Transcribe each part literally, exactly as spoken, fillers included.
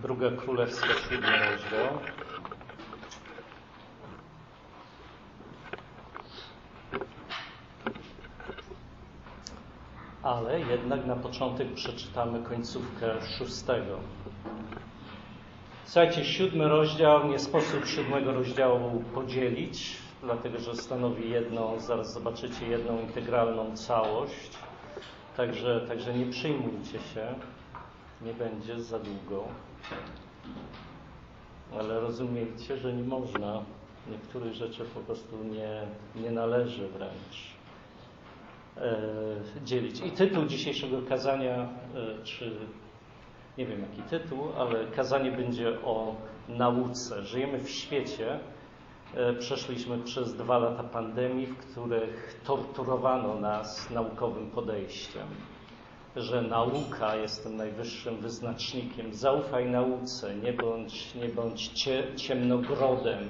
Druga Królewska, siódmy rozdział. Ale jednak na początek przeczytamy końcówkę szóstego. Słuchajcie, siódmy rozdział, nie sposób siódmego rozdziału podzielić, dlatego że stanowi jedną, zaraz zobaczycie, jedną integralną całość. Także, także nie przyjmujcie się, nie będzie za długo. Ale rozumiejcie, że nie można niektórych rzeczy po prostu nie, nie należy wręcz e, dzielić. I tytuł dzisiejszego kazania, e, czy nie wiem jaki tytuł, ale kazanie będzie o nauce. Żyjemy w świecie, e, przeszliśmy przez dwa lata pandemii, w których torturowano nas naukowym podejściem, że nauka jest tym najwyższym wyznacznikiem. Zaufaj nauce, nie bądź, nie bądź cie, ciemnogrodem.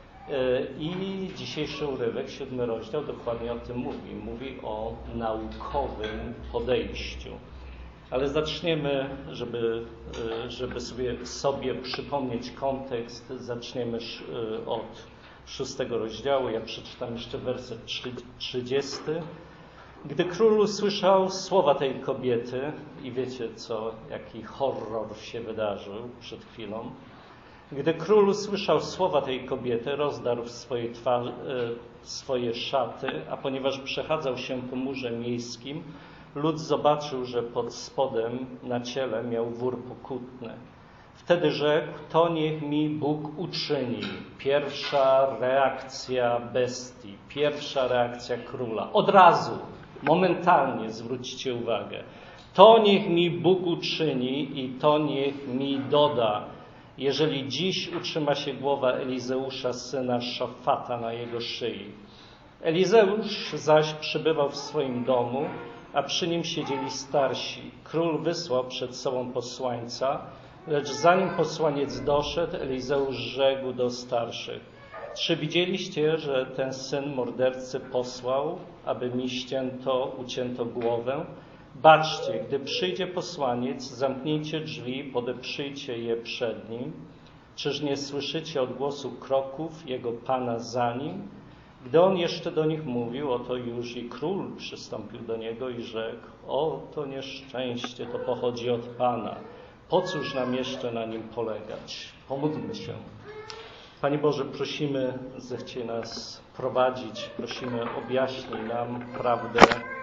I dzisiejszy urywek, siódmy rozdział, dokładnie o tym mówi. Mówi o naukowym podejściu. Ale zaczniemy, żeby, żeby sobie, sobie przypomnieć kontekst, zaczniemy od szóstego rozdziału. Ja przeczytam jeszcze werset trzydziesty. Gdy król usłyszał słowa tej kobiety, i wiecie co, jaki horror się wydarzył przed chwilą, gdy król usłyszał słowa tej kobiety, rozdarł w swojej twarzy, swoje szaty, a ponieważ przechadzał się po murze miejskim, lud zobaczył, że pod spodem na ciele miał wór pokutny. Wtedy rzekł, to niech mi Bóg uczyni. Pierwsza reakcja bestii, pierwsza reakcja króla. Od razu, momentalnie zwróćcie uwagę. To niech mi Bóg uczyni i to niech mi doda, jeżeli dziś utrzyma się głowa Elizeusza, syna Szafata, na jego szyi. Elizeusz zaś przybywał w swoim domu, a przy nim siedzieli starsi. Król wysłał przed sobą posłańca, lecz zanim posłaniec doszedł, Elizeusz rzekł do starszych: czy widzieliście, że ten syn mordercy posłał, aby mi ścięto, ucięto głowę? Baczcie, gdy przyjdzie posłaniec, zamknijcie drzwi, podeprzyjcie je przed nim. Czyż nie słyszycie odgłosu kroków jego pana za nim? Gdy on jeszcze do nich mówił, oto już i król przystąpił do niego i rzekł: o, to nieszczęście, to pochodzi od Pana. Po cóż nam jeszcze na nim polegać? Pomódlmy się. Panie Boże, prosimy, zechciej nas prowadzić, prosimy, objaśnij nam prawdę,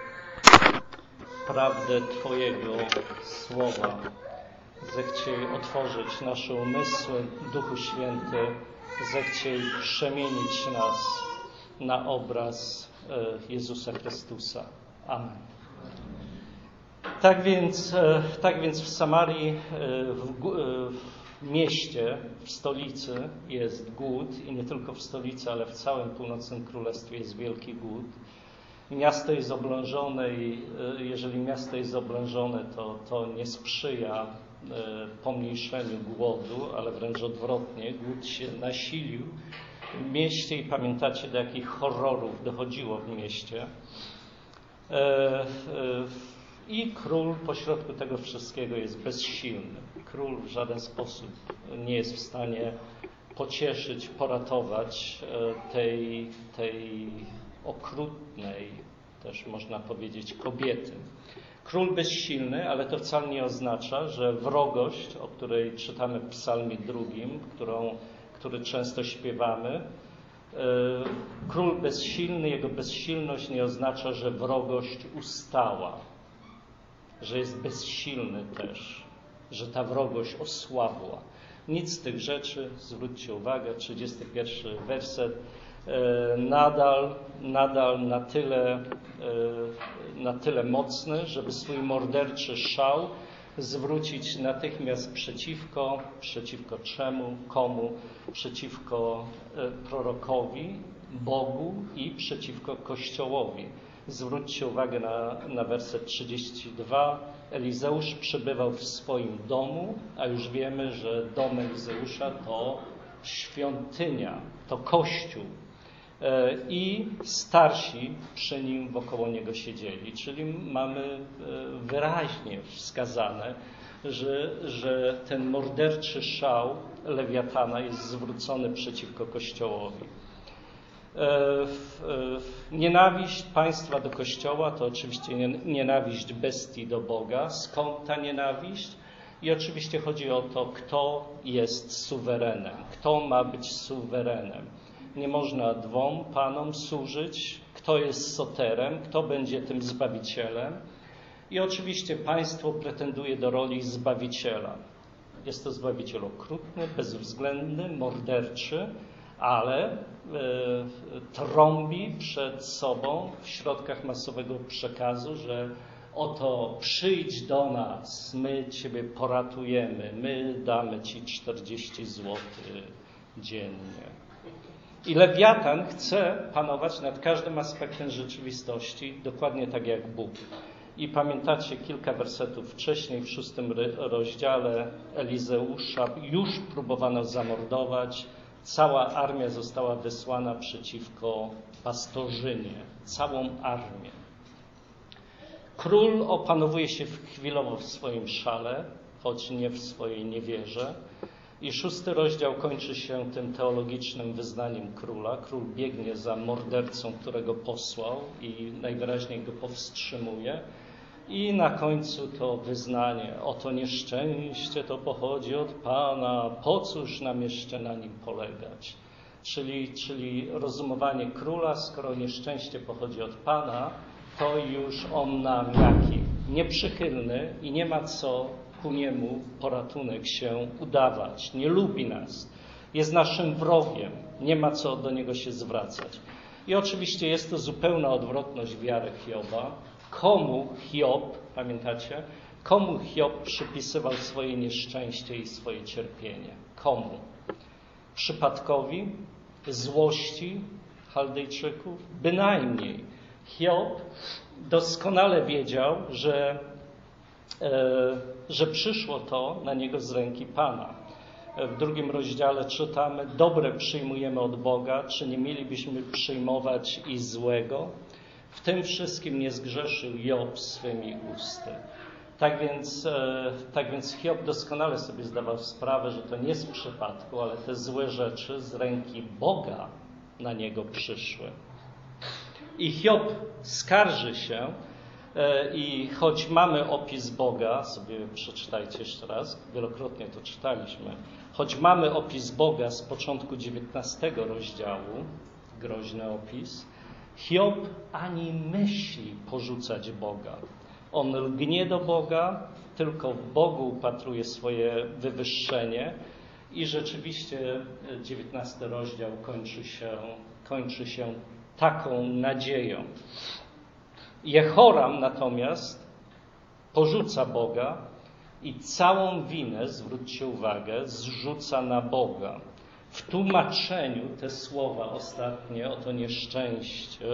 prawdę Twojego Słowa. Zechciej otworzyć nasze umysły, Duchu Święty, zechciej przemienić nas na obraz Jezusa Chrystusa. Amen. Tak więc, tak więc w Samarii, w, w mieście, w stolicy jest głód i nie tylko w stolicy, ale w całym północnym królestwie jest wielki głód. Miasto jest oblężone i jeżeli miasto jest oblężone, to, to nie sprzyja pomniejszeniu głodu, ale wręcz odwrotnie, głód się nasilił w mieście i pamiętacie, do jakich horrorów dochodziło w mieście. I król pośrodku tego wszystkiego jest bezsilny. Król w żaden sposób nie jest w stanie pocieszyć, poratować tej, tej okrutnej, też można powiedzieć, kobiety. Król bezsilny, ale to wcale nie oznacza, że wrogość, o której czytamy w psalmie drugim, którą, który często śpiewamy, król bezsilny, jego bezsilność nie oznacza, że wrogość ustała, że jest bezsilny też, że ta wrogość osłabła. Nic z tych rzeczy, zwróćcie uwagę, trzydziesty pierwszy werset, nadal, nadal na tyle, na tyle mocny, żeby swój morderczy szał zwrócić natychmiast przeciwko, przeciwko czemu, komu, przeciwko prorokowi, Bogu i przeciwko Kościołowi. Zwróćcie uwagę na, na werset trzydziesty drugi. Elizeusz przebywał w swoim domu, a już wiemy, że dom Elizeusza to świątynia, to Kościół. I starsi przy nim wokoło niego siedzieli, czyli mamy wyraźnie wskazane, że, że ten morderczy szał Lewiatana jest zwrócony przeciwko Kościołowi. Nienawiść państwa do Kościoła to oczywiście nienawiść bestii do Boga. Skąd ta nienawiść? I oczywiście chodzi o to, kto jest suwerenem, kto ma być suwerenem. Nie można dwom panom służyć, kto jest soterem, kto będzie tym zbawicielem. I oczywiście państwo pretenduje do roli zbawiciela. Jest to zbawiciel okrutny, bezwzględny, morderczy, ale e, trąbi przed sobą w środkach masowego przekazu, że oto przyjdź do nas, my Ciebie poratujemy, my damy Ci czterdzieści złotych dziennie. I Lewiatan chce panować nad każdym aspektem rzeczywistości, dokładnie tak jak Bóg. I pamiętacie kilka wersetów wcześniej, w szóstym rozdziale Elizeusza już próbowano zamordować. Cała armia została wysłana przeciwko pastorzynie. Całą armię. Król opanowuje się chwilowo w swoim szale, choć nie w swojej niewierze. I szósty rozdział kończy się tym teologicznym wyznaniem króla. Król biegnie za mordercą, którego posłał i najwyraźniej go powstrzymuje. I na końcu to wyznanie, oto nieszczęście to pochodzi od Pana, po cóż nam jeszcze na nim polegać? Czyli, czyli rozumowanie króla, skoro nieszczęście pochodzi od Pana, to już on nam jaki? Nieprzychylny i nie ma co ku niemu po ratunek się udawać. Nie lubi nas. Jest naszym wrogiem. Nie ma co do niego się zwracać. I oczywiście jest to zupełna odwrotność wiary Hioba. Komu Hiob, pamiętacie? Komu Hiob przypisywał swoje nieszczęście i swoje cierpienie? Komu? Przypadkowi? Złości Chaldejczyków? Bynajmniej. Hiob doskonale wiedział, że, e, że przyszło to na niego z ręki Pana. W drugim rozdziale czytamy, dobre przyjmujemy od Boga, czy nie mielibyśmy przyjmować i złego? W tym wszystkim nie zgrzeszył Hiob swymi usty. Tak więc, e, tak więc Hiob doskonale sobie zdawał sprawę, że to nie z przypadku, ale te złe rzeczy z ręki Boga na niego przyszły. I Hiob skarży się e, i choć mamy opis Boga, sobie przeczytajcie jeszcze raz, wielokrotnie to czytaliśmy, choć mamy opis Boga z początku dziewiętnastego rozdziału, groźny opis, Hiob ani myśli porzucać Boga. On lgnie do Boga, tylko w Bogu upatruje swoje wywyższenie i rzeczywiście dziewiętnasty rozdział kończy się, kończy się taką nadzieją. Jehoram natomiast porzuca Boga i całą winę, zwróćcie uwagę, zrzuca na Boga. W tłumaczeniu te słowa ostatnie, oto nieszczęście,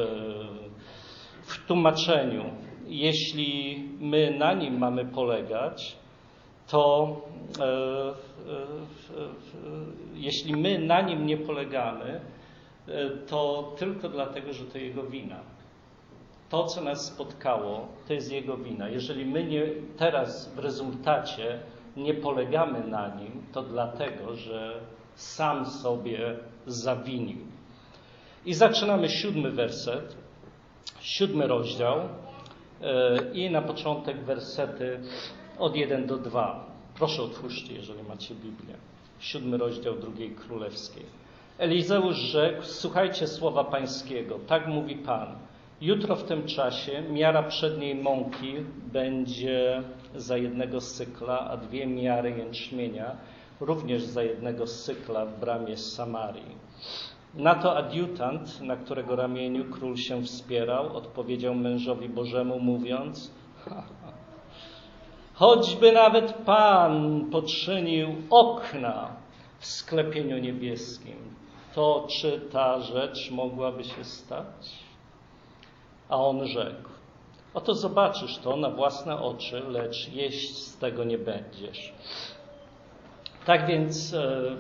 w tłumaczeniu, jeśli my na nim mamy polegać, to e, e, e, jeśli my na nim nie polegamy, to tylko dlatego, że to jego wina. To, co nas spotkało, to jest jego wina. Jeżeli my nie, teraz w rezultacie nie polegamy na nim, to dlatego, że sam sobie zawinił. I zaczynamy siódmy werset, siódmy rozdział i na początek wersety od jeden do dwa. Proszę otwórzcie, jeżeli macie Biblię. Siódmy rozdział drugiej królewskiej. Elizeusz rzekł, słuchajcie słowa pańskiego, tak mówi Pan. Jutro w tym czasie miara przedniej mąki będzie za jednego sykla, a dwie miary jęczmienia również za jednego sykla w bramie Samarii. Na to adiutant, na którego ramieniu król się wspierał, odpowiedział mężowi Bożemu, mówiąc, choćby nawet Pan poczynił okna w sklepieniu niebieskim, to czy ta rzecz mogłaby się stać? A on rzekł, oto zobaczysz to na własne oczy, lecz jeść z tego nie będziesz. Tak więc e, e,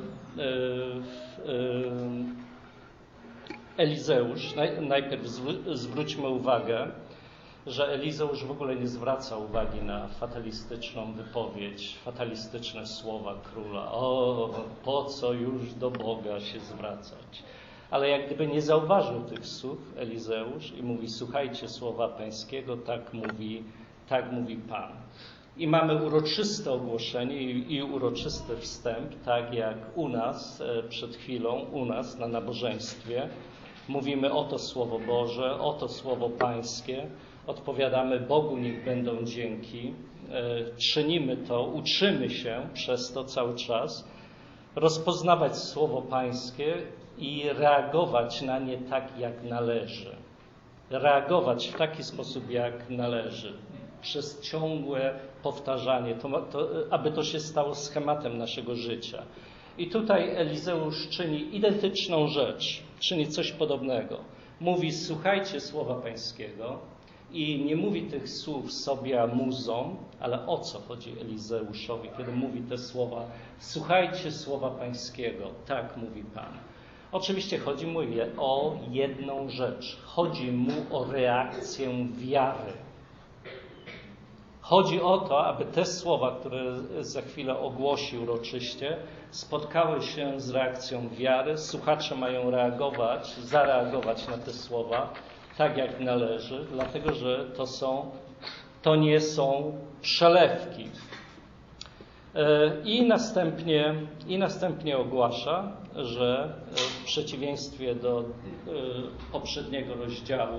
e, Elizeusz, naj, najpierw zwróćmy uwagę, że Elizeusz w ogóle nie zwraca uwagi na fatalistyczną wypowiedź, fatalistyczne słowa króla. O, po co już do Boga się zwracać? Ale jak gdyby nie zauważył tych słów Elizeusz i mówi: słuchajcie słowa Pańskiego, tak mówi, tak mówi Pan. I mamy uroczyste ogłoszenie i, i uroczysty wstęp, tak jak u nas e, przed chwilą, u nas na nabożeństwie. Mówimy: oto Słowo Boże, oto Słowo Pańskie. Odpowiadamy: Bogu niech będą dzięki. E, czynimy to, uczymy się przez to cały czas rozpoznawać Słowo Pańskie i reagować na nie tak, jak należy. Reagować w taki sposób, jak należy. Przez ciągłe powtarzanie, to, to, aby to się stało schematem naszego życia. I tutaj Elizeusz czyni identyczną rzecz, czyni coś podobnego. Mówi: słuchajcie słowa Pańskiego, i nie mówi tych słów sobie muzą, ale o co chodzi Elizeuszowi, kiedy mówi te słowa? Słuchajcie słowa Pańskiego, tak mówi Pan. Oczywiście chodzi mu o jedną rzecz. Chodzi mu o reakcję wiary. Chodzi o to, aby te słowa, które za chwilę ogłosi uroczyście, spotkały się z reakcją wiary. Słuchacze mają reagować, zareagować na te słowa tak, jak należy, dlatego że to są, to nie są przelewki. I następnie, i następnie ogłasza, że w przeciwieństwie do poprzedniego rozdziału,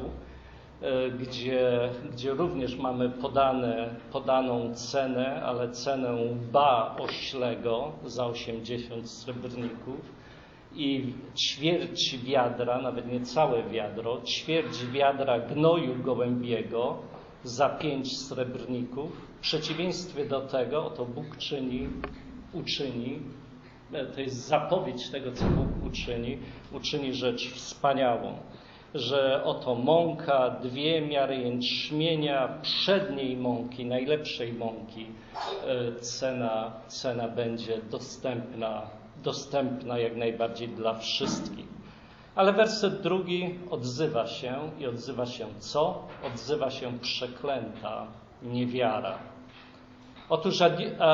Gdzie, gdzie również mamy podane, podaną cenę, ale cenę ba oślego za osiemdziesiąt srebrników i ćwierć wiadra, nawet nie całe wiadro, ćwierć wiadra gnoju gołębiego za pięć srebrników. W przeciwieństwie do tego, oto Bóg czyni, uczyni, to jest zapowiedź tego, co Bóg uczyni, uczyni rzecz wspaniałą. Że oto mąka, dwie miary jęczmienia, przedniej mąki, najlepszej mąki, cena, cena będzie dostępna, dostępna jak najbardziej dla wszystkich. Ale werset drugi odzywa się i odzywa się co? Odzywa się przeklęta niewiara. Otóż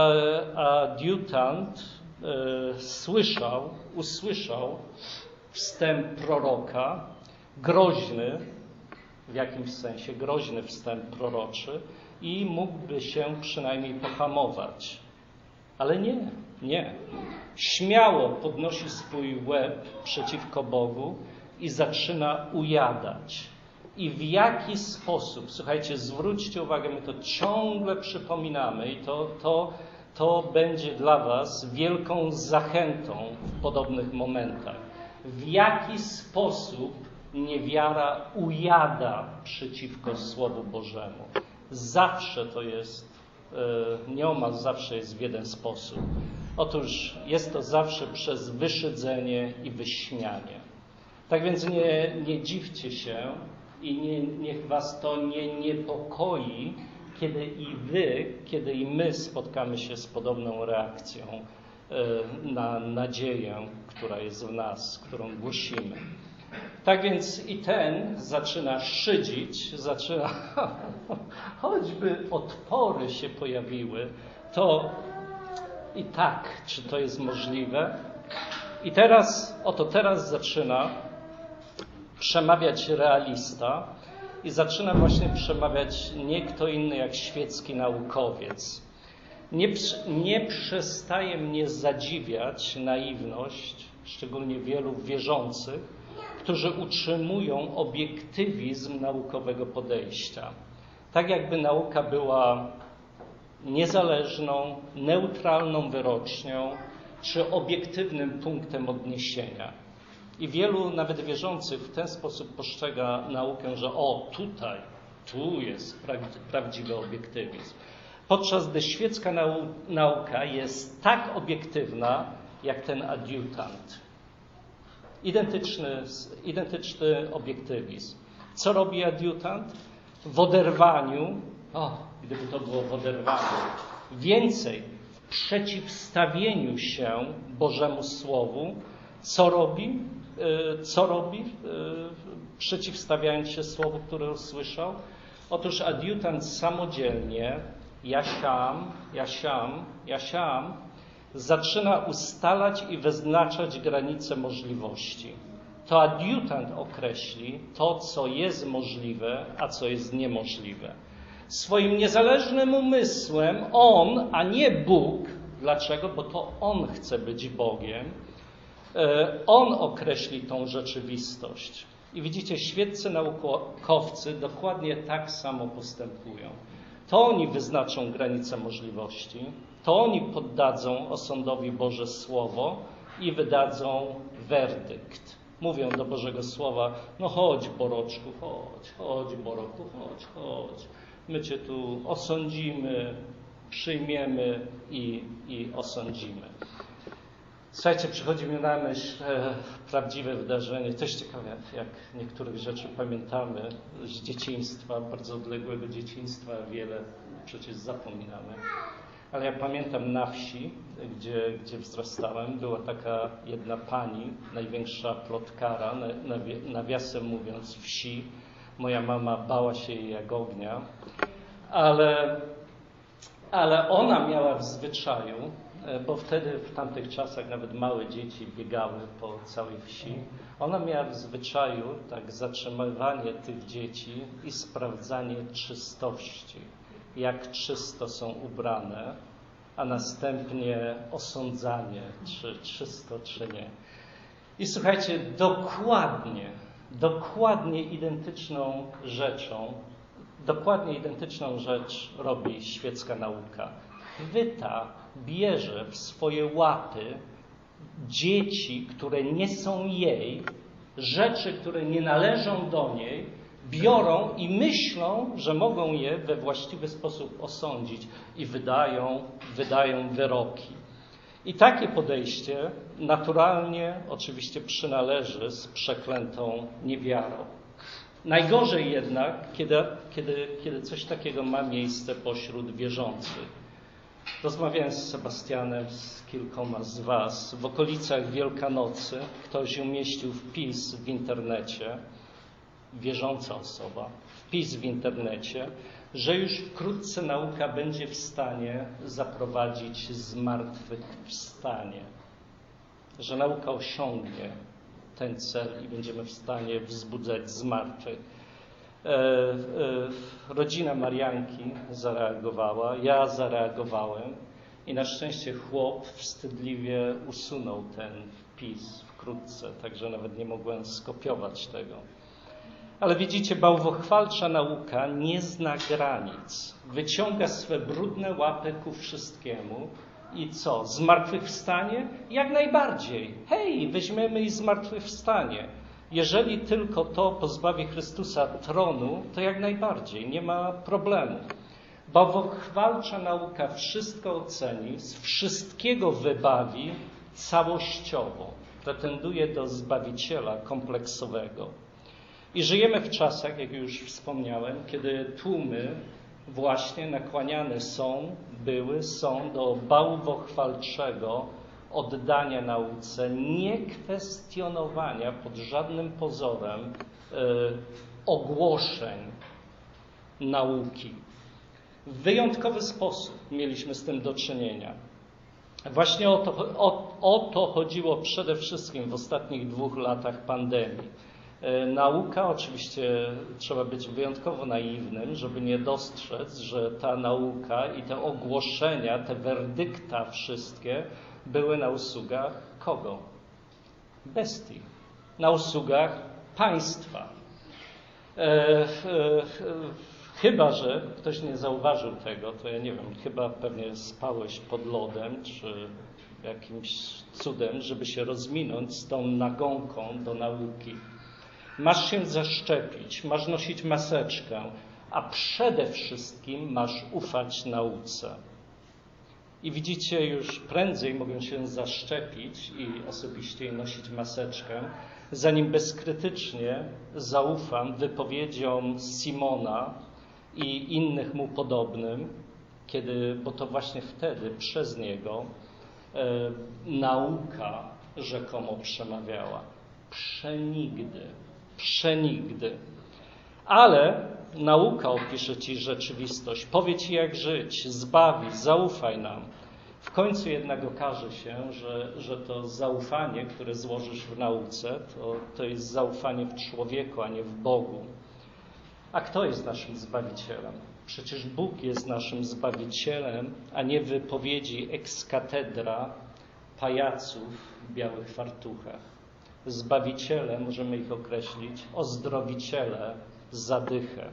adiutant e, słyszał, usłyszał wstęp proroka, groźny, w jakimś sensie groźny wstęp proroczy i mógłby się przynajmniej pohamować. Ale nie, nie. Śmiało podnosi swój łeb przeciwko Bogu i zaczyna ujadać. I w jaki sposób, słuchajcie, zwróćcie uwagę, my to ciągle przypominamy i to, to, to będzie dla was wielką zachętą w podobnych momentach. W jaki sposób niewiara ujada przeciwko Słowu Bożemu. Zawsze to jest, nieomal zawsze jest w jeden sposób. Otóż jest to zawsze przez wyszydzenie i wyśmianie. Tak więc nie, nie dziwcie się i nie, niech was to nie niepokoi, kiedy i wy, kiedy i my spotkamy się z podobną reakcją na nadzieję, która jest w nas, którą głosimy. Tak więc i ten zaczyna szydzić, zaczyna, choćby odpory się pojawiły, to i tak, czy to jest możliwe? I teraz, oto teraz zaczyna przemawiać realista i zaczyna właśnie przemawiać nie kto inny jak świecki naukowiec. Nie, nie przestaje mnie zadziwiać naiwność, szczególnie wielu wierzących, którzy utrzymują obiektywizm naukowego podejścia. Tak jakby nauka była niezależną, neutralną wyrocznią, czy obiektywnym punktem odniesienia. I wielu nawet wierzących w ten sposób postrzega naukę, że o, tutaj, tu jest prawdziwy obiektywizm. Podczas gdy świecka nau- nauka jest tak obiektywna, jak ten adiutant. Identyczny, identyczny obiektywizm. Co robi adiutant? W oderwaniu, o, gdyby to było w oderwaniu, więcej w przeciwstawieniu się Bożemu Słowu, co robi? Co robi, przeciwstawiając się Słowu, które usłyszał? Otóż adiutant samodzielnie, Jasiam, Jasiam, Jasiam, zaczyna ustalać i wyznaczać granice możliwości. To adiutant określi to, co jest możliwe, a co jest niemożliwe. Swoim niezależnym umysłem on, a nie Bóg, dlaczego? Bo to on chce być Bogiem, on określi tą rzeczywistość. I widzicie, świeccy naukowcy dokładnie tak samo postępują. To oni wyznaczą granice możliwości, to oni poddadzą osądowi Boże Słowo i wydadzą werdykt. Mówią do Bożego Słowa, no chodź Boroczku, chodź, chodź Boroku, chodź, chodź. My Cię tu osądzimy, przyjmiemy i, i osądzimy. Słuchajcie, przychodzi mi na myśl e, prawdziwe wydarzenie. Też ciekawe, jak niektórych rzeczy pamiętamy z dzieciństwa, bardzo odległego dzieciństwa, wiele przecież zapominamy. Ale ja pamiętam na wsi, gdzie, gdzie wzrastałem, była taka jedna pani, największa plotkara, nawiasem mówiąc wsi. Moja mama bała się jej jak ognia, ale, ale ona miała w zwyczaju, bo wtedy w tamtych czasach nawet małe dzieci biegały po całej wsi. Ona miała w zwyczaju tak zatrzymywanie tych dzieci i sprawdzanie czystości, jak czysto są ubrane, a następnie osądzanie, czy czysto, czy nie. I słuchajcie, dokładnie, dokładnie identyczną rzeczą, dokładnie identyczną rzecz robi świecka nauka. Chwyta, bierze w swoje łapy dzieci, które nie są jej, rzeczy, które nie należą do niej, biorą i myślą, że mogą je we właściwy sposób osądzić i wydają, wydają wyroki. I takie podejście naturalnie oczywiście przynależy z przeklętą niewiarą. Najgorzej jednak, kiedy, kiedy, kiedy coś takiego ma miejsce pośród wierzących. Rozmawiałem z Sebastianem, z kilkoma z was. W okolicach Wielkanocy ktoś umieścił wpis w internecie, wierząca osoba, wpis w internecie, że już wkrótce nauka będzie w stanie zaprowadzić zmartwychwstanie. Że nauka osiągnie ten cel i będziemy w stanie wzbudzać zmartwych. E, e, rodzina Marianki zareagowała, ja zareagowałem i na szczęście chłop wstydliwie usunął ten wpis wkrótce, także nawet nie mogłem skopiować tego. Ale widzicie, bałwochwalcza nauka nie zna granic. Wyciąga swe brudne łapy ku wszystkiemu i co? Zmartwychwstanie? Jak najbardziej. Hej, weźmiemy i zmartwychwstanie. Jeżeli tylko to pozbawi Chrystusa tronu, to jak najbardziej, nie ma problemu. Bałwochwalcza nauka wszystko oceni, z wszystkiego wybawi całościowo. Pretenduje do Zbawiciela kompleksowego. I żyjemy w czasach, jak już wspomniałem, kiedy tłumy właśnie nakłaniane są, były, są do bałwochwalczego oddania nauce, niekwestionowania pod żadnym pozorem y, ogłoszeń nauki. W wyjątkowy sposób mieliśmy z tym do czynienia. Właśnie o to, o, o to chodziło przede wszystkim w ostatnich dwóch latach pandemii. Nauka, oczywiście trzeba być wyjątkowo naiwnym, żeby nie dostrzec, że ta nauka i te ogłoszenia, te werdykta wszystkie były na usługach kogo? Bestii. Na usługach państwa. E, e, chyba że ktoś nie zauważył tego, to ja nie wiem, chyba pewnie spałeś pod lodem, czy jakimś cudem, żeby się rozminąć z tą nagonką do nauki. Masz się zaszczepić, masz nosić maseczkę, a przede wszystkim masz ufać nauce. I widzicie, już prędzej mogę się zaszczepić i osobiście nosić maseczkę, zanim bezkrytycznie zaufam wypowiedziom Simona i innych mu podobnym, kiedy, bo to właśnie wtedy przez niego e, nauka rzekomo przemawiała. Przenigdy. Przenigdy. Ale nauka opisze ci rzeczywistość, powie ci jak żyć, zbawi, zaufaj nam. W końcu jednak okaże się, że, że to zaufanie, które złożysz w nauce, to, to jest zaufanie w człowieku, a nie w Bogu. A kto jest naszym Zbawicielem? Przecież Bóg jest naszym Zbawicielem, a nie wypowiedzi ex cathedra pajaców w białych fartuchach. Zbawiciele, możemy ich określić, ozdrowiciele, zadychę.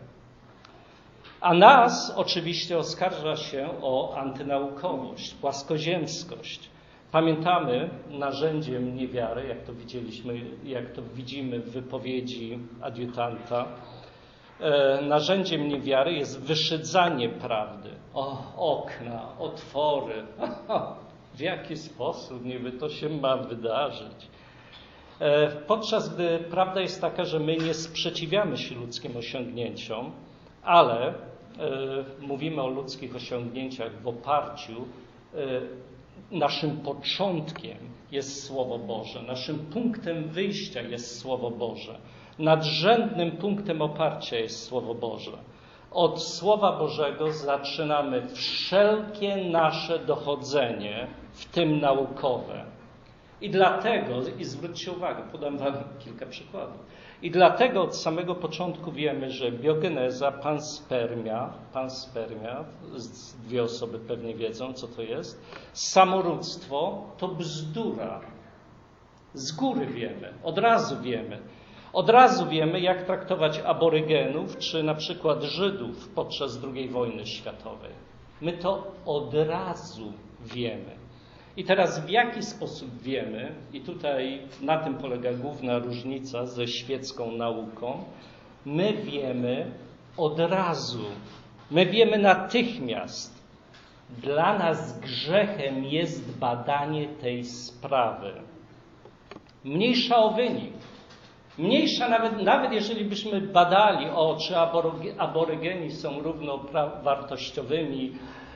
A nas oczywiście oskarża się o antynaukowość, płaskoziemskość. Pamiętamy, narzędziem niewiary, jak to widzieliśmy, jak to widzimy w wypowiedzi adiutanta, e, narzędziem niewiary jest wyszydzanie prawdy. O, okna, otwory. W jaki sposób niby to się ma wydarzyć? E, podczas gdy prawda jest taka, że my nie sprzeciwiamy się ludzkim osiągnięciom, ale e, mówimy o ludzkich osiągnięciach w oparciu, e, naszym początkiem jest Słowo Boże, naszym punktem wyjścia jest Słowo Boże, nadrzędnym punktem oparcia jest Słowo Boże. Od Słowa Bożego zaczynamy wszelkie nasze dochodzenie, w tym naukowe. I dlatego, i zwróćcie uwagę, podam wam kilka przykładów, i dlatego od samego początku wiemy, że biogeneza, panspermia, panspermia, dwie osoby pewnie wiedzą, co to jest, samorództwo to bzdura. Z góry wiemy, od razu wiemy. Od razu wiemy, jak traktować aborygenów, czy na przykład Żydów podczas drugiej wojny światowej. My to od razu wiemy. I teraz w jaki sposób wiemy, i tutaj na tym polega główna różnica ze świecką nauką, my wiemy od razu, my wiemy natychmiast. Dla nas grzechem jest badanie tej sprawy. Mniejsza o wynik. Mniejsza nawet, nawet jeżeli byśmy badali, o, czy aborygeni są równowartościowymi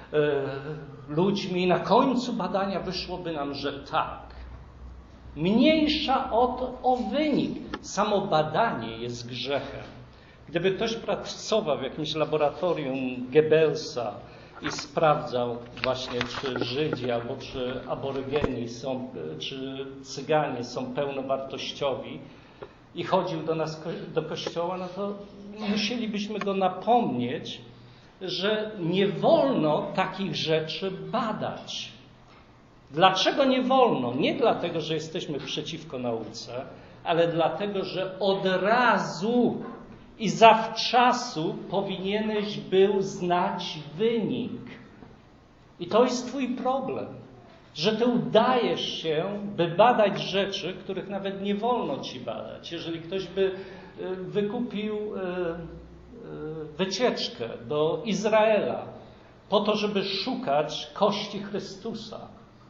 e, ludźmi, na końcu badania wyszłoby nam, że tak. Mniejsza o to, o wynik. Samo badanie jest grzechem. Gdyby ktoś pracował w jakimś laboratorium Goebbelsa i sprawdzał właśnie, czy Żydzi albo czy aborygeni są, czy Cyganie są pełnowartościowi, i chodził do nas do kościoła, no to musielibyśmy go napomnieć, że nie wolno takich rzeczy badać. Dlaczego nie wolno? Nie dlatego, że jesteśmy przeciwko nauce, ale dlatego, że od razu i zawczasu powinieneś był znać wynik. I to jest twój problem. Że ty udajesz się, by badać rzeczy, których nawet nie wolno ci badać. Jeżeli ktoś by wykupił wycieczkę do Izraela po to, żeby szukać kości Chrystusa,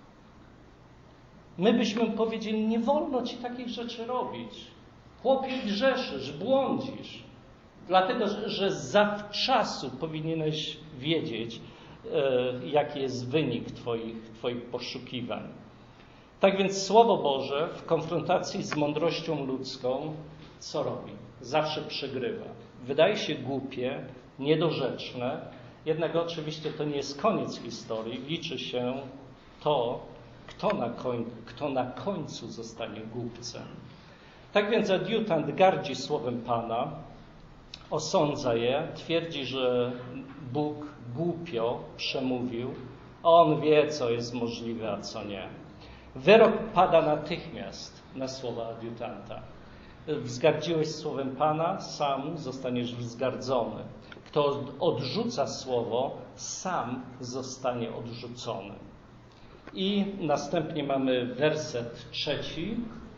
my byśmy powiedzieli, nie wolno ci takich rzeczy robić. Chłopie, grzeszysz, błądzisz. Dlatego, że zawczasu powinieneś wiedzieć, jaki jest wynik twoich, twoich poszukiwań. Tak więc Słowo Boże w konfrontacji z mądrością ludzką co robi? Zawsze przegrywa. Wydaje się głupie, niedorzeczne, jednak oczywiście to nie jest koniec historii. Liczy się to, kto na, koń, kto na końcu zostanie głupcem. Tak więc adiutant gardzi słowem Pana, osądza je, twierdzi, że Bóg głupio przemówił, a on wie, co jest możliwe, a co nie. Wyrok pada natychmiast na słowa adiutanta. Wzgardziłeś słowem Pana, sam zostaniesz wzgardzony. Kto odrzuca słowo, sam zostanie odrzucony. I następnie mamy werset trzeci.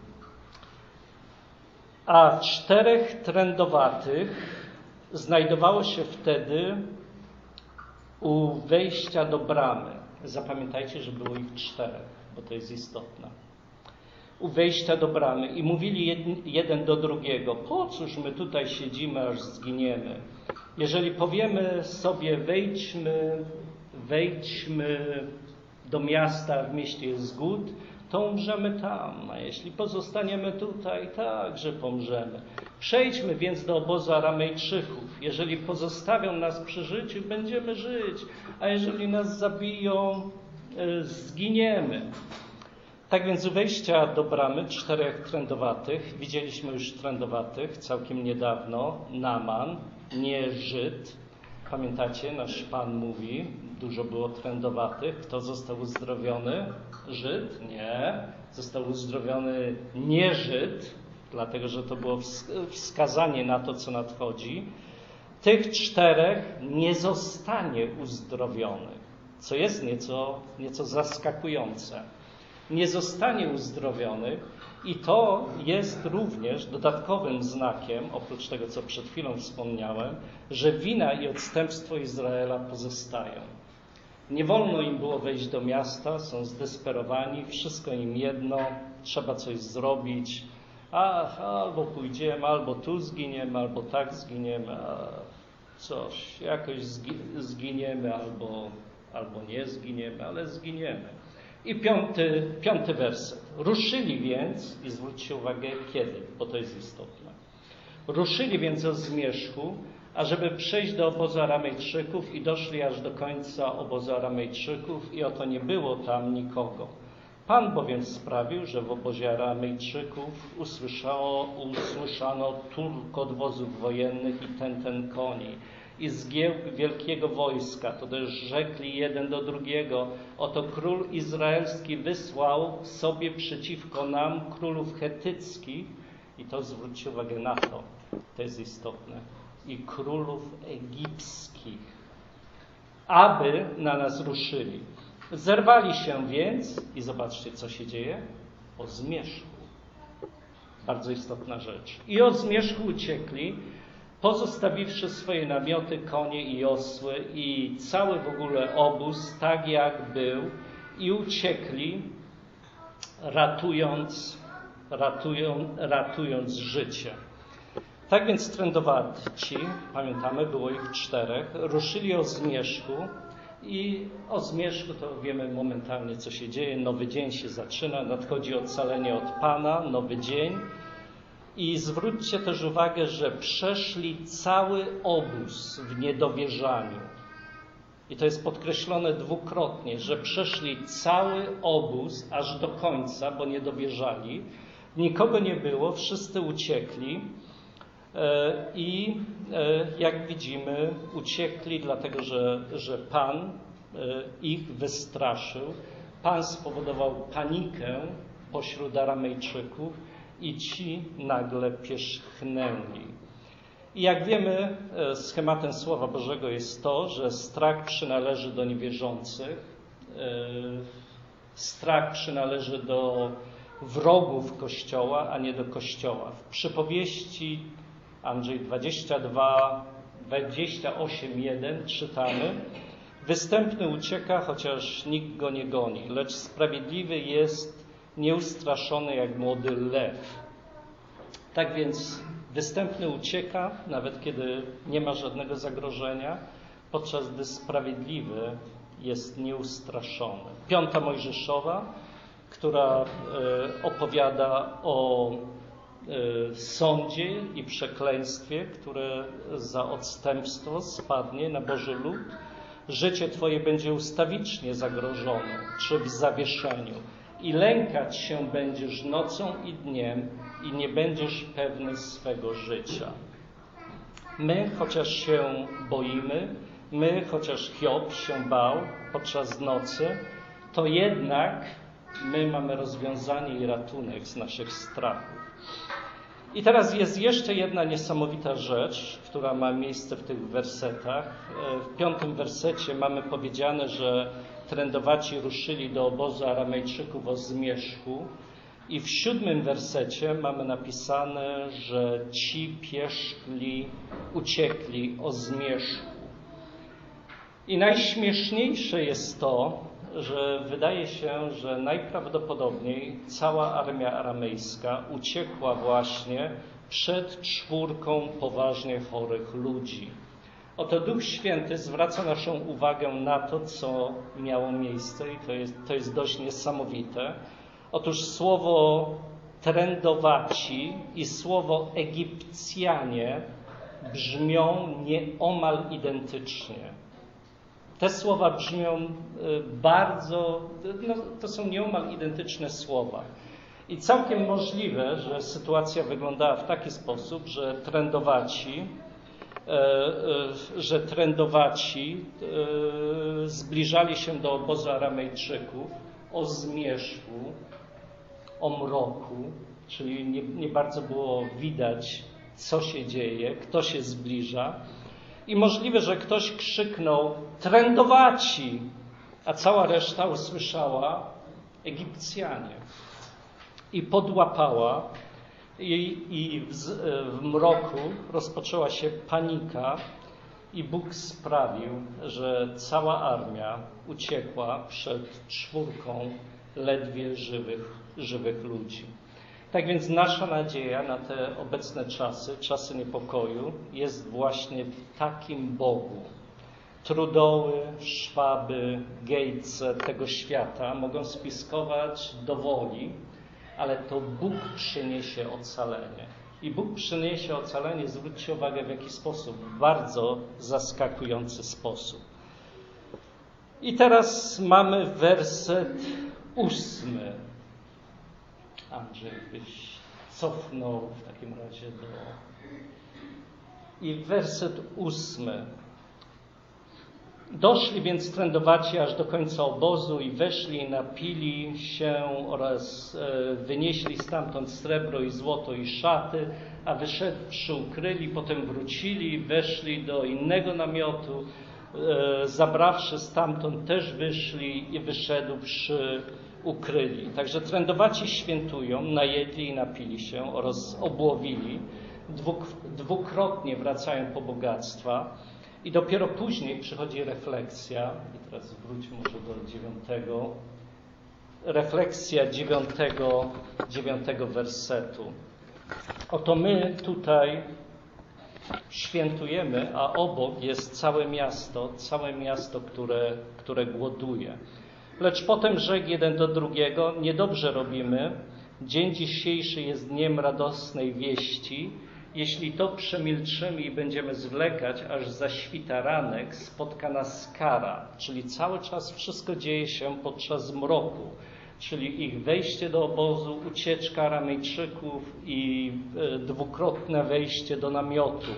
A czterech trędowatych znajdowało się wtedy u wejścia do bramy. Zapamiętajcie, że było ich czterech, bo to jest istotne. U wejścia do bramy i mówili jeden do drugiego, po cóż my tutaj siedzimy, aż zginiemy? Jeżeli powiemy sobie, wejdźmy, wejdźmy do miasta, w mieście jest zgód, to umrzemy tam, a jeśli pozostaniemy tutaj, także pomrzemy. Przejdźmy więc do obozu Aramejczyków. Jeżeli pozostawią nas przy życiu, będziemy żyć, a jeżeli nas zabiją, zginiemy. Tak więc u wejścia do bramy czterech trędowatych, widzieliśmy już trędowatych całkiem niedawno, Naaman, nie Żyd. Pamiętacie, nasz Pan mówi, dużo było trędowatych. Kto został uzdrowiony? Żyd? Nie. Został uzdrowiony nie Żyd, dlatego że to było wskazanie na to, co nadchodzi. Tych czterech nie zostanie uzdrowionych, co jest nieco, nieco zaskakujące. Nie zostanie uzdrowionych i to jest również dodatkowym znakiem, oprócz tego, co przed chwilą wspomniałem, że wina i odstępstwo Izraela pozostają. Nie wolno im było wejść do miasta, są zdesperowani, wszystko im jedno, trzeba coś zrobić, a albo pójdziemy, albo tu zginiemy, albo tak zginiemy, a coś, jakoś zginiemy, albo, albo nie zginiemy, ale zginiemy. I piąty, piąty werset. Ruszyli więc, i zwróćcie uwagę kiedy, bo to jest istotne. Ruszyli więc o zmierzchu, ażeby przejść do obozu Aramejczyków i doszli aż do końca obozu Aramejczyków i oto nie było tam nikogo. Pan bowiem sprawił, że w obozie Aramejczyków usłyszało, usłyszano turkot wozów wojennych i ten, ten koni. I zgiełk wielkiego wojska, to też rzekli jeden do drugiego, oto król izraelski wysłał sobie przeciwko nam królów chetyckich, i to zwróćcie uwagę na to, to jest istotne, i królów egipskich, aby na nas ruszyli. Zerwali się więc, i zobaczcie, co się dzieje, o zmierzchu. Bardzo istotna rzecz. I o zmierzchu uciekli, pozostawiwszy swoje namioty, konie i osły i cały w ogóle obóz, tak jak był, i uciekli, ratując, ratują, ratując życie. Tak więc trędowaci, pamiętamy, było ich czterech, ruszyli o zmierzchu i o zmierzchu to wiemy momentalnie, co się dzieje. Nowy dzień się zaczyna, nadchodzi ocalenie od Pana, nowy dzień. I zwróćcie też uwagę, że przeszli cały obóz w niedowierzaniu. I to jest podkreślone dwukrotnie, że przeszli cały obóz aż do końca, bo nie dowierzali. Nikogo nie było, wszyscy uciekli i jak widzimy uciekli dlatego, że, że Pan ich wystraszył. Pan spowodował panikę pośród Aramejczyków i ci nagle pierzchnęli. I jak wiemy, schematem Słowa Bożego jest to, że strach przynależy do niewierzących, strach przynależy do wrogów Kościoła, a nie do Kościoła. W przypowieści Andrzej dwadzieścia dwa, dwadzieścia osiem, jeden czytamy: występny ucieka, chociaż nikt go nie goni, lecz sprawiedliwy jest nieustraszony jak młody lew. Tak więc występny ucieka, nawet kiedy nie ma żadnego zagrożenia, podczas gdy sprawiedliwy jest nieustraszony. Piąta Mojżeszowa, która opowiada o sądzie i przekleństwie, które za odstępstwo spadnie na Boży lud. Życie Twoje będzie ustawicznie zagrożone, czy w zawieszeniu. I lękać się będziesz nocą i dniem i nie będziesz pewny swego życia. My, chociaż się boimy, my, chociaż Hiob się bał podczas nocy, to jednak my mamy rozwiązanie i ratunek z naszych strachów. I teraz jest jeszcze jedna niesamowita rzecz, która ma miejsce w tych wersetach. W piątym wersecie mamy powiedziane, że trędowaci ruszyli do obozu Aramejczyków o zmierzchu. I w siódmym wersecie mamy napisane, że ci pierzchli, uciekli o zmierzchu. I najśmieszniejsze jest to, że wydaje się, że najprawdopodobniej cała armia aramejska uciekła właśnie przed czwórką poważnie chorych ludzi. Oto Duch Święty zwraca naszą uwagę na to, co miało miejsce i to jest, to jest dość niesamowite. Otóż słowo trędowaci i słowo Egipcjanie brzmią nieomal identycznie. Te słowa brzmią bardzo, no, to są nieomal identyczne słowa. I całkiem możliwe, że sytuacja wyglądała w taki sposób, że trędowaci, że trędowaci zbliżali się do obozu Aramejczyków o zmierzchu, o mroku, czyli nie, nie bardzo było widać, co się dzieje, kto się zbliża. I możliwe, że ktoś krzyknął trędowaci, a cała reszta usłyszała Egipcjanie. I podłapała i, i w, w mroku rozpoczęła się panika i Bóg sprawił, że cała armia uciekła przed czwórką ledwie żywych, żywych ludzi. Tak więc nasza nadzieja na te obecne czasy, czasy niepokoju, jest właśnie w takim Bogu. Trudoły, Szwaby, Gatese tego świata mogą spiskować do woli, ale to Bóg przyniesie ocalenie. I Bóg przyniesie ocalenie, zwróćcie uwagę w jaki sposób, w bardzo zaskakujący sposób. I teraz mamy werset ósmy. Andrzej byś cofnął w takim razie do... I werset ósmy. Doszli więc trędowaci aż do końca obozu i weszli, napili się oraz e, wynieśli stamtąd srebro i złoto i szaty, a wyszedłszy ukryli, potem wrócili, weszli do innego namiotu, e, zabrawszy stamtąd też wyszli i wyszedłszy ukryli. Także trędowaci świętują, najedli i napili się oraz obłowili, dwuk, dwukrotnie wracają po bogactwa. I dopiero później przychodzi refleksja, i teraz wróćmy może do dziewiątego, refleksja dziewiątego, dziewiątego wersetu. Oto my tutaj świętujemy, a obok jest całe miasto, całe miasto, które, które głoduje. Lecz potem rzekł jeden do drugiego, niedobrze robimy, dzień dzisiejszy jest dniem radosnej wieści. Jeśli to przemilczymy i będziemy zwlekać, aż zaświta ranek, spotka nas kara. Czyli cały czas wszystko dzieje się podczas mroku. Czyli ich wejście do obozu, ucieczka Aramejczyków i e, dwukrotne wejście do namiotu.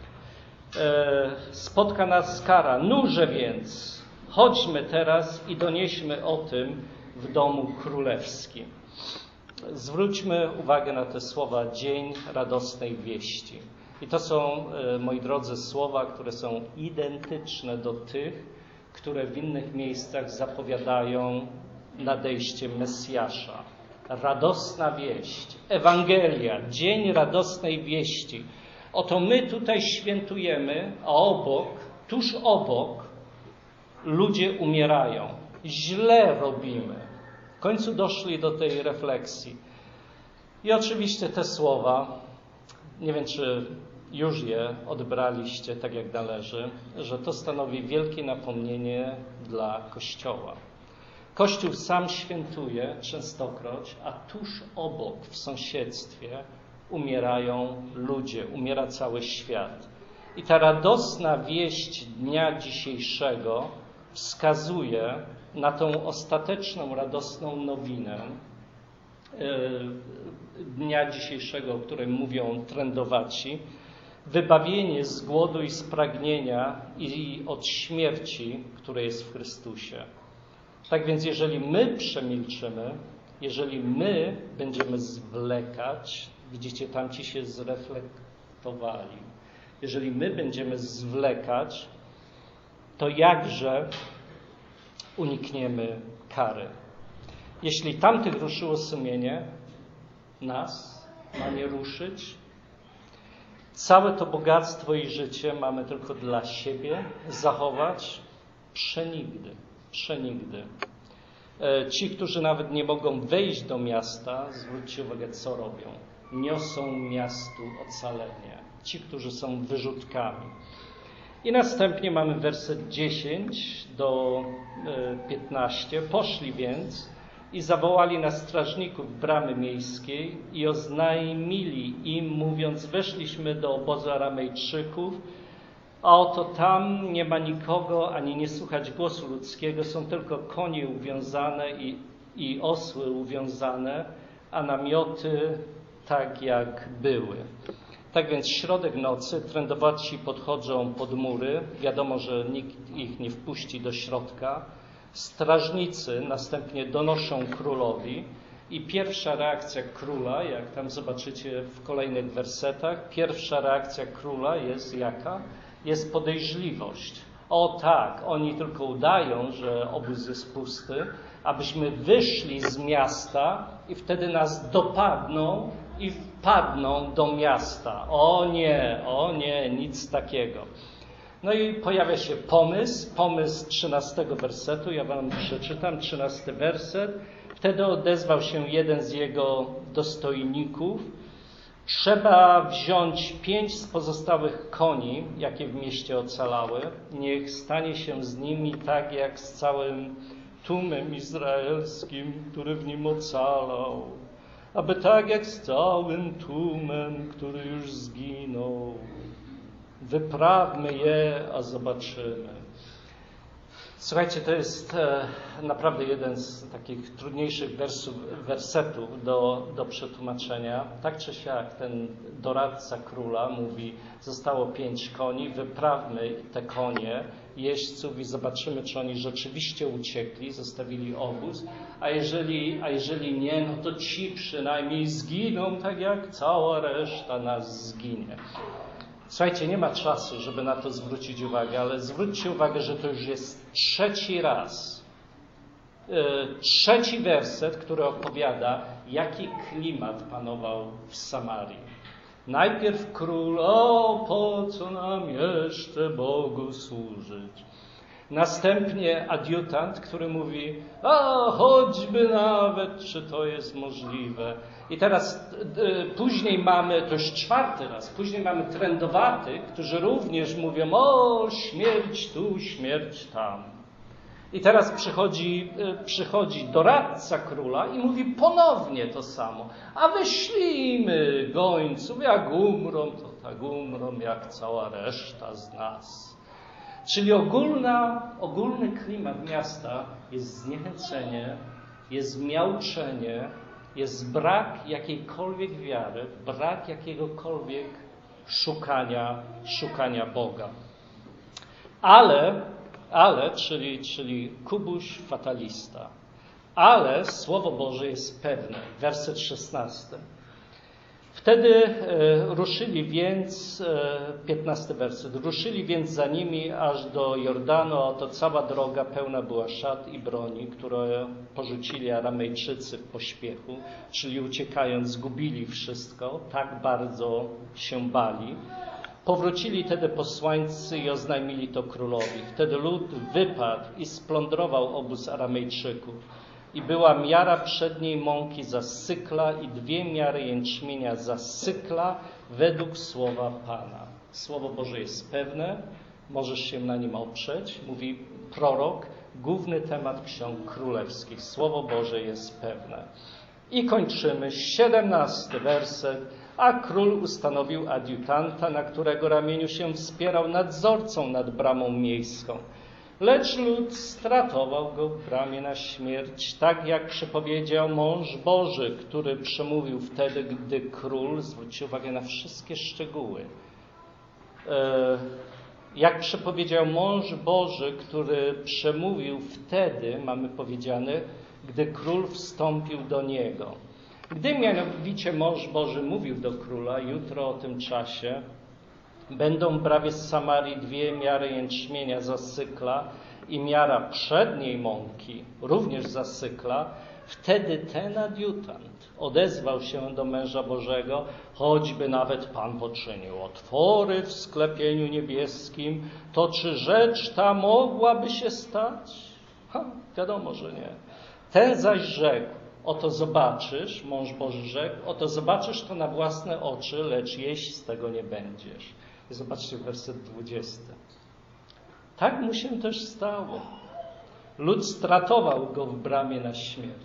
E, spotka nas kara. Nurze więc, chodźmy teraz i donieśmy o tym w domu królewskim. Zwróćmy uwagę na te słowa dzień radosnej wieści. I to są, moi drodzy, słowa, które są identyczne do tych, które w innych miejscach zapowiadają nadejście Mesjasza. Radosna wieść, Ewangelia, dzień radosnej wieści. Oto my tutaj świętujemy, a obok, tuż obok, ludzie umierają. Źle robimy. W końcu doszli do tej refleksji. I oczywiście te słowa, nie wiem, czy już je odbraliście tak jak należy, że to stanowi wielkie napomnienie dla Kościoła. Kościół sam świętuje częstokroć, a tuż obok, w sąsiedztwie, umierają ludzie, umiera cały świat. I ta radosna wieść dnia dzisiejszego wskazuje na tą ostateczną, radosną nowinę dnia dzisiejszego, o którym mówią trędowaci, wybawienie z głodu i z pragnienia i od śmierci, które jest w Chrystusie. Tak więc jeżeli my przemilczymy, jeżeli my będziemy zwlekać, widzicie, tamci się zreflektowali, jeżeli my będziemy zwlekać, to jakże unikniemy kary. Jeśli tamtych ruszyło sumienie, nas ma nie ruszyć. Całe to bogactwo i życie mamy tylko dla siebie zachować przenigdy, przenigdy. Ci, którzy nawet nie mogą wejść do miasta, zwróćcie uwagę, co robią. Niosą miastu ocalenie. Ci, którzy są wyrzutkami. I następnie mamy werset dziesięć do piętnastu. Poszli więc I zawołali na strażników bramy miejskiej i oznajmili im, mówiąc, weszliśmy do obozu Aramejczyków, a oto tam nie ma nikogo, ani nie słychać głosu ludzkiego, są tylko konie uwiązane i, i osły uwiązane, a namioty tak jak były. Tak więc środek nocy, trędowaci podchodzą pod mury, wiadomo, że nikt ich nie wpuści do środka. Strażnicy następnie donoszą królowi i pierwsza reakcja króla, jak tam zobaczycie w kolejnych wersetach, pierwsza reakcja króla jest jaka? Jest podejrzliwość. O tak, oni tylko udają, że obóz jest pusty, abyśmy wyszli z miasta i wtedy nas dopadną i wpadną do miasta. O nie, o nie, nic takiego. No i pojawia się pomysł, pomysł trzynastego wersetu, ja wam przeczytam, trzynasty werset. Wtedy odezwał się jeden z jego dostojników. Trzeba wziąć pięć z pozostałych koni, jakie w mieście ocalały. Niech stanie się z nimi tak, jak z całym tłumem izraelskim, który w nim ocalał. Aby tak jak z całym tłumem, który już zginął. Wyprawmy je, a zobaczymy. Słuchajcie, to jest e, naprawdę jeden z takich trudniejszych wersów, wersetów do, do przetłumaczenia. Tak czy siak ten doradca króla mówi, zostało pięć koni, wyprawmy te konie, jeźdźców i zobaczymy, czy oni rzeczywiście uciekli, zostawili obóz, a jeżeli, a jeżeli nie, no to ci przynajmniej zginą, tak jak cała reszta nas zginie. Słuchajcie, nie ma czasu, żeby na to zwrócić uwagę, ale zwróćcie uwagę, że to już jest trzeci raz, yy, trzeci werset, który opowiada, jaki klimat panował w Samarii. Najpierw król, o po co nam jeszcze Bogu służyć? Następnie adiutant, który mówi, a choćby nawet, czy to jest możliwe. I teraz y, później mamy, to już czwarty raz, później mamy trędowatych, którzy również mówią, o śmierć tu, śmierć tam. I teraz przychodzi, y, przychodzi doradca króla i mówi ponownie to samo. A wyślijmy gońców, jak umrą, to tak umrą, jak cała reszta z nas. Czyli ogólna, ogólny klimat miasta jest zniechęcenie, jest zmiałczenie, jest brak jakiejkolwiek wiary, brak jakiegokolwiek szukania, szukania Boga. Ale, ale, czyli, czyli Kubuś fatalista, ale Słowo Boże jest pewne. Werset szesnasty. Wtedy e, ruszyli więc, e, piętnasty werset, ruszyli więc za nimi aż do Jordanu, a oto cała droga pełna była szat i broni, które porzucili Aramejczycy w pośpiechu, czyli uciekając zgubili wszystko, tak bardzo się bali. Powrócili tedy posłańcy i oznajmili to królowi. Wtedy lud wypadł i splądrował obóz Aramejczyków. I była miara przedniej mąki za sykla i dwie miary jęczmienia za sykla według słowa Pana. Słowo Boże jest pewne, możesz się na nim oprzeć. Mówi prorok, główny temat ksiąg królewskich. Słowo Boże jest pewne. I kończymy siedemnasty werset. A król ustanowił adiutanta, na którego ramieniu się wspierał nadzorcą nad bramą miejską. Lecz lud stratował go w bramie na śmierć, tak jak przepowiedział mąż Boży, który przemówił wtedy, gdy król, zwróćcie uwagę na wszystkie szczegóły, jak przepowiedział mąż Boży, który przemówił wtedy, mamy powiedziane, gdy król wstąpił do niego. Gdy mianowicie mąż Boży mówił do króla, jutro o tym czasie będą prawie z Samarii dwie miary jęczmienia za sykla i miara przedniej mąki, również za sykla, wtedy ten adiutant odezwał się do męża Bożego, choćby nawet Pan poczynił otwory w sklepieniu niebieskim, to czy rzecz ta mogłaby się stać? Ha, wiadomo, że nie. Ten zaś rzekł, oto zobaczysz, mąż Boży rzekł, oto zobaczysz to na własne oczy, lecz jeść z tego nie będziesz. I zobaczcie werset dwudziesty. Tak mu się też stało. Lud stratował go w bramie na śmierć.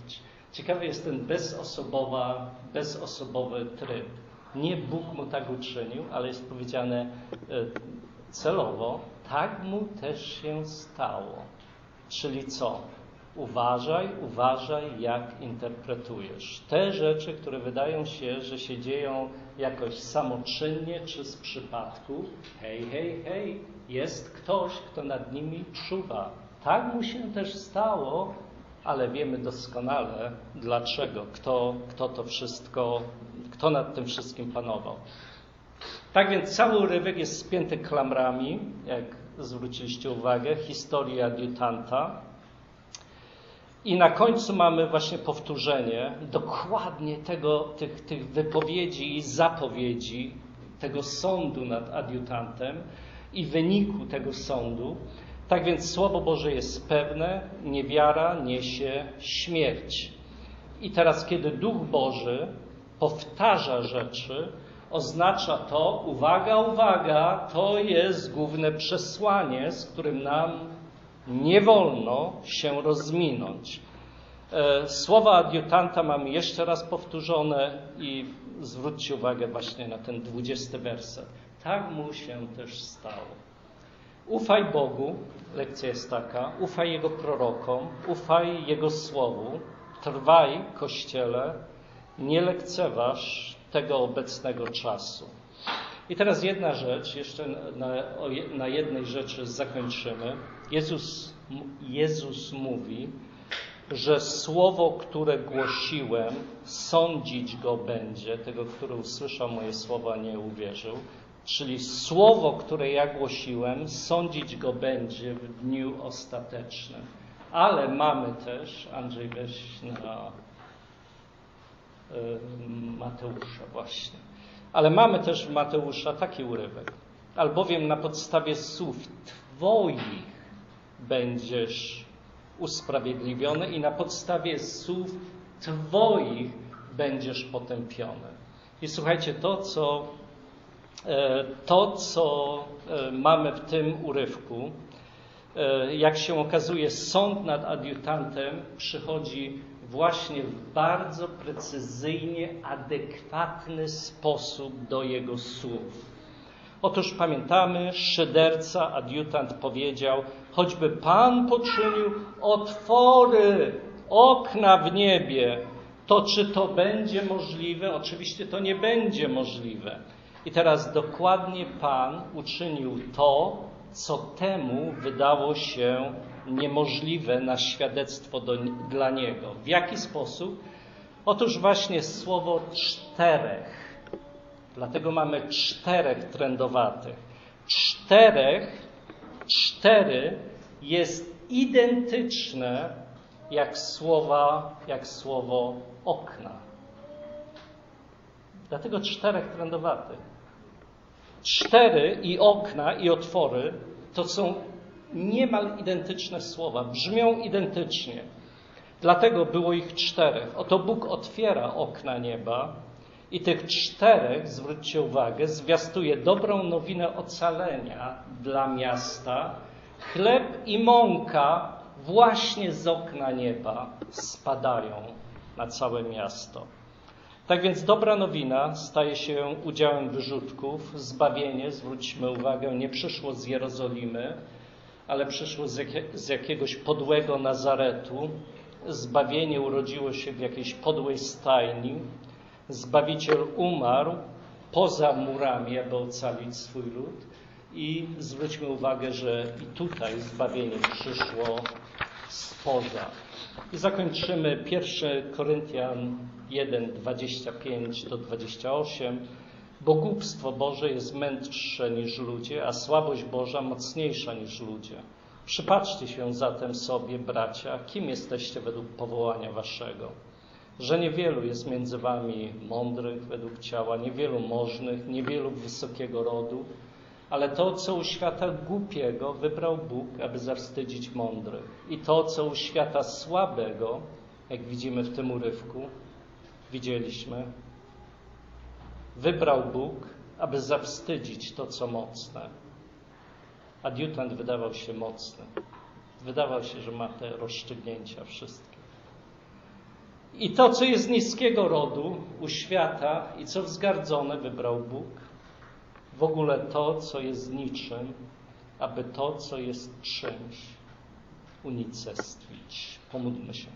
Ciekawy jest ten bezosobowa, bezosobowy tryb. Nie Bóg mu tak uczynił, ale jest powiedziane celowo, tak mu też się stało. Czyli co? Uważaj, uważaj, jak interpretujesz. Te rzeczy, które wydają się, że się dzieją jakoś samoczynnie czy z przypadku, hej, hej, hej, jest ktoś, kto nad nimi czuwa. Tak mu się też stało, ale wiemy doskonale dlaczego, kto, kto to wszystko, kto nad tym wszystkim panował. Tak więc cały urywek jest spięty klamrami, jak zwróciliście uwagę, historii adiutanta. I na końcu mamy właśnie powtórzenie dokładnie tego, tych, tych wypowiedzi i zapowiedzi tego sądu nad adiutantem i wyniku tego sądu. Tak więc Słowo Boże jest pewne, niewiara niesie śmierć. I teraz, kiedy Duch Boży powtarza rzeczy, oznacza to, uwaga, uwaga, to jest główne przesłanie, z którym nam nie wolno się rozminąć. Słowa adiutanta mamy jeszcze raz powtórzone i zwróćcie uwagę właśnie na ten dwudziesty werset. Tak mu się też stało. Ufaj Bogu, lekcja jest taka, ufaj Jego prorokom, ufaj Jego Słowu, trwaj, Kościele, nie lekceważ tego obecnego czasu. I teraz jedna rzecz, jeszcze na, na jednej rzeczy zakończymy. Jezus, Jezus mówi, że słowo, które głosiłem, sądzić go będzie, tego, który usłyszał moje słowa, nie uwierzył. Czyli słowo, które ja głosiłem, sądzić go będzie w dniu ostatecznym. Ale mamy też, Andrzej, weź na y, Mateusza właśnie. Ale mamy też w Mateusza taki urywek. Albowiem na podstawie słów Twoich będziesz usprawiedliwiony i na podstawie słów Twoich będziesz potępiony. I słuchajcie, to co, to, co mamy w tym urywku, jak się okazuje, sąd nad adiutantem przychodzi właśnie w bardzo precyzyjnie adekwatny sposób do jego słów. Otóż pamiętamy, szyderca, adiutant powiedział, choćby Pan poczynił otwory, okna w niebie, to czy to będzie możliwe? Oczywiście to nie będzie możliwe. I teraz dokładnie Pan uczynił to, co temu wydało się niemożliwe na świadectwo do, dla Niego. W jaki sposób? Otóż właśnie słowo czterech. Dlatego mamy czterech trędowatych. Czterech, cztery jest identyczne jak słowa, jak słowo okna. Dlatego czterech trędowatych. Cztery i okna i otwory to są niemal identyczne słowa, brzmią identycznie. Dlatego było ich czterech. Oto Bóg otwiera okna nieba i tych czterech, zwróćcie uwagę, zwiastuje dobrą nowinę ocalenia dla miasta. Chleb i mąka właśnie z okna nieba spadają na całe miasto. Tak więc dobra nowina staje się udziałem wyrzutków. Zbawienie, zwróćmy uwagę, nie przyszło z Jerozolimy, ale przyszło z, jakie, z jakiegoś podłego Nazaretu. Zbawienie urodziło się w jakiejś podłej stajni. Zbawiciel umarł poza murami, aby ocalić swój lud. I zwróćmy uwagę, że i tutaj zbawienie przyszło spoza. I zakończymy pierwszy Koryntian jeden, dwadzieścia pięć do dwudziestego ósmego. Bo głupstwo Boże jest mędrsze niż ludzie, a słabość Boża mocniejsza niż ludzie. Przypatrzcie się zatem sobie, bracia, kim jesteście według powołania waszego. Że niewielu jest między wami mądrych według ciała, niewielu możnych, niewielu wysokiego rodu, ale to, co u świata głupiego, wybrał Bóg, aby zawstydzić mądrych. I to, co u świata słabego, jak widzimy w tym urywku, widzieliśmy, wybrał Bóg, aby zawstydzić to, co mocne. Adiutant wydawał się mocny. Wydawał się, że ma te rozstrzygnięcia wszystkie. I to, co jest niskiego rodu u świata i co wzgardzone wybrał Bóg, w ogóle to, co jest niczym, aby to, co jest czymś, unicestwić. Pomódlmy się.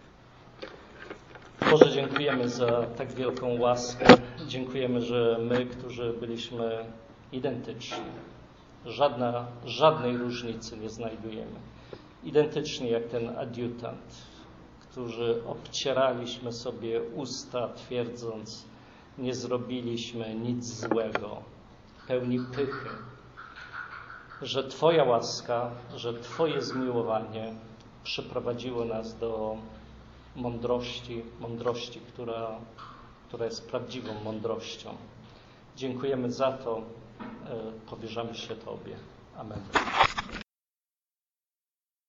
Boże, dziękujemy za tak wielką łaskę. Dziękujemy, że my, którzy byliśmy identyczni, żadna, żadnej różnicy nie znajdujemy. Identyczni jak ten adiutant, którzy obcieraliśmy sobie usta, twierdząc, nie zrobiliśmy nic złego, pełni pychy, że Twoja łaska, że Twoje zmiłowanie przyprowadziło nas do mądrości, mądrości, która, która jest prawdziwą mądrością. Dziękujemy za to, powierzamy się Tobie. Amen.